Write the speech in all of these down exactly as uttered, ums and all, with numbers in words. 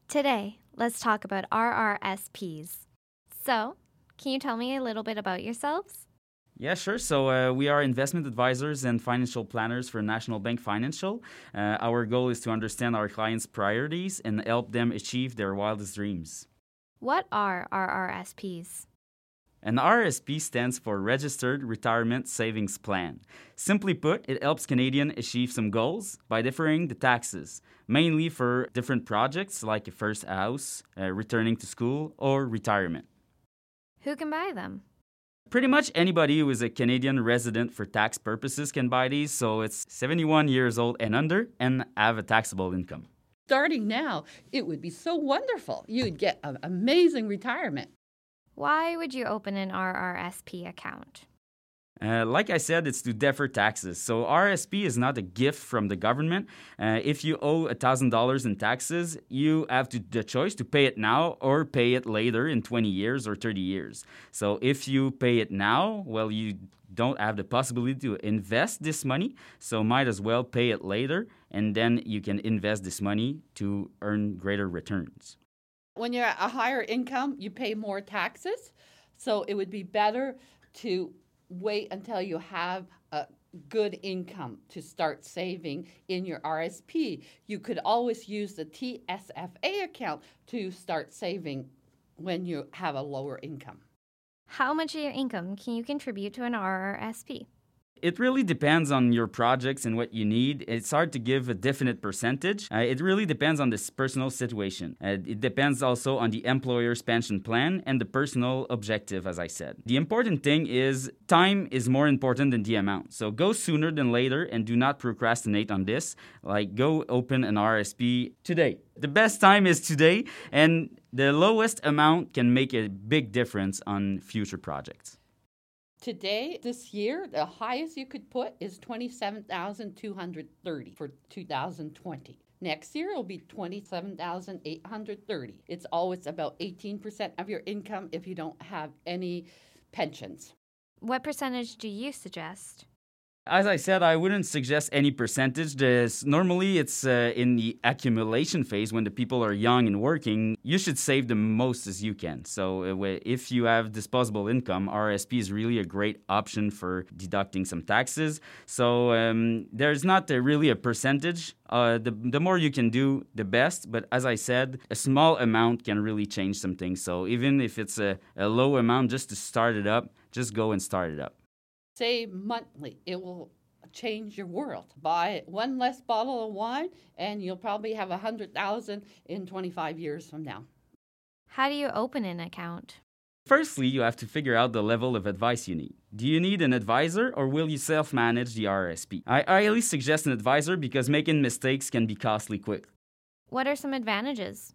Today, let's talk about R R S Ps. So, can you tell me a little bit about yourselves? Yeah, sure. So uh, we are investment advisors and financial planners for National Bank Financial. Uh, our goal is to understand our clients' priorities and help them achieve their wildest dreams. What are R R S Ps? An R R S P stands for Registered Retirement Savings Plan. Simply put, it helps Canadians achieve some goals by deferring the taxes, mainly for different projects like a first house, uh, returning to school, or retirement. Who can buy them? Pretty much anybody who is a Canadian resident for tax purposes can buy these, so it's seventy-one years old and under and have a taxable income. Starting now, it would be so wonderful. You'd get an amazing retirement. Why would you open an R R S P account? Uh, like I said, it's to defer taxes. So R R S P is not a gift from the government. Uh, if you owe one thousand dollars in taxes, you have to, the choice to pay it now or pay it later in twenty years or thirty years. So if you pay it now, well, you don't have the possibility to invest this money, so might as well pay it later, and then you can invest this money to earn greater returns. When you're at a higher income, you pay more taxes, so it would be better to wait until you have a good income to start saving in your R S P. You could always use the T S F A account to start saving when you have a lower income. How much of your income can you contribute to an R R S P? It really depends on your projects and what you need. It's hard to give a definite percentage. Uh, it really depends on this personal situation. Uh, it depends also on the employer's pension plan and the personal objective, as I said. The important thing is time is more important than the amount. So go sooner than later and do not procrastinate on this. Like go open an R R S P today. The best time is today, and the lowest amount can make a big difference on future projects. Today, this year, the highest you could put is twenty-seven thousand two hundred thirty for two thousand twenty. Next year, it'll be twenty-seven thousand eight hundred thirty. It's always about eighteen percent of your income if you don't have any pensions. What percentage do you suggest? As I said, I wouldn't suggest any percentage. There's, normally, it's uh, in the accumulation phase when the people are young and working. You should save the most as you can. So uh, if you have disposable income, R R S P is really a great option for deducting some taxes. So um, there's not a, really a percentage. Uh, the, the more you can do, the best. But as I said, a small amount can really change some things. So even if it's a, a low amount, just to start it up, just go and start it up. Save monthly. It will change your world. Buy one less bottle of wine and you'll probably have one hundred thousand dollars in twenty-five years from now. How do you open an account? Firstly, you have to figure out the level of advice you need. Do you need an advisor or will you self-manage the R R S P? I highly suggest an advisor because making mistakes can be costly quick. What are some advantages?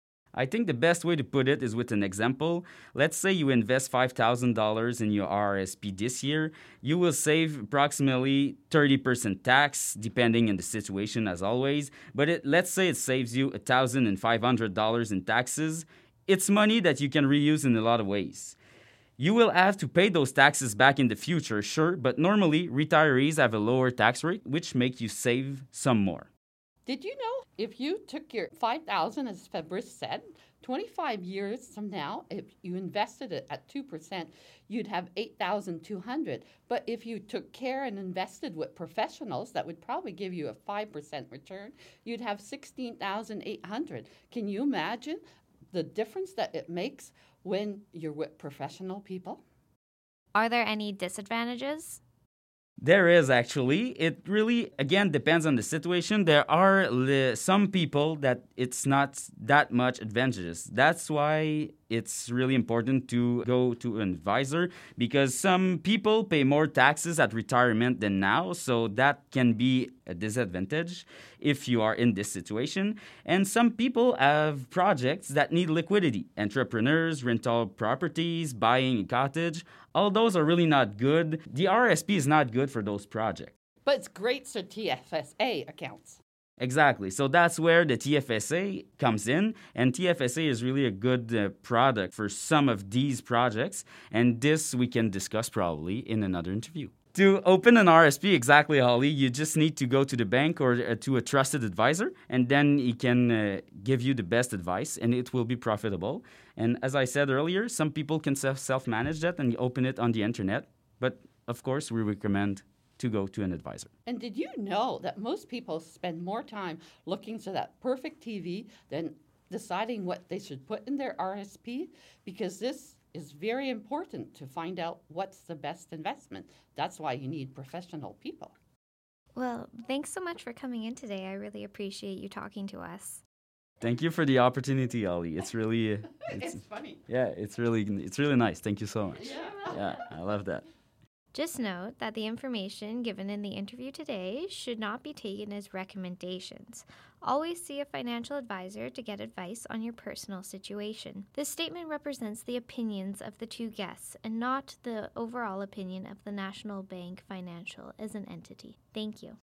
I think the best way to put it is with an example. Let's say you invest five thousand dollars in your R R S P this year. You will save approximately thirty percent tax, depending on the situation as always. But it, let's say it saves you one thousand five hundred dollars in taxes. It's money that you can reuse in a lot of ways. You will have to pay those taxes back in the future, sure, but normally retirees have a lower tax rate, which makes you save some more. Did you know if you took your five thousand dollars, as Fabrice said, twenty-five years from now, if you invested it at two percent, you'd have eight thousand two hundred dollars. But if you took care and invested with professionals, that would probably give you a five percent return, you'd have sixteen thousand eight hundred dollars. Can you imagine the difference that it makes when you're with professional people? Are there any disadvantages? There is actually. It really, again, depends on the situation. There are li- some people that it's not that much advantageous. That's why it's really important to go to an advisor because some people pay more taxes at retirement than now, so that can be a disadvantage if you are in this situation. And some people have projects that need liquidity. Entrepreneurs, rental properties, buying a cottage. All those are really not good. The R R S P is not good for those projects. But it's great for T F S A accounts. Exactly. So that's where the T F S A comes in. And T F S A is really a good uh, product for some of these projects. And this we can discuss probably in another interview. To open an R S P, exactly, Holly, you just need to go to the bank or uh, to a trusted advisor, and then he can uh, give you the best advice, and it will be profitable. And as I said earlier, some people can self- self-manage that and open it on the internet. But, of course, we recommend to go to an advisor. And did you know that most people spend more time looking for that perfect T V than deciding what they should put in their R S P? Because this is very important to find out what's the best investment. That's why you need professional people. Well, thanks so much for coming in today. I really appreciate you talking to us. Thank you for the opportunity, Ali. It's really, uh, it's, It's funny. yeah, it's really, it's really nice. Thank you so much. Yeah. Yeah, I love that. Just note that the information given in the interview today should not be taken as recommendations. Always see a financial advisor to get advice on your personal situation. This statement represents the opinions of the two guests and not the overall opinion of the National Bank Financial as an entity. Thank you.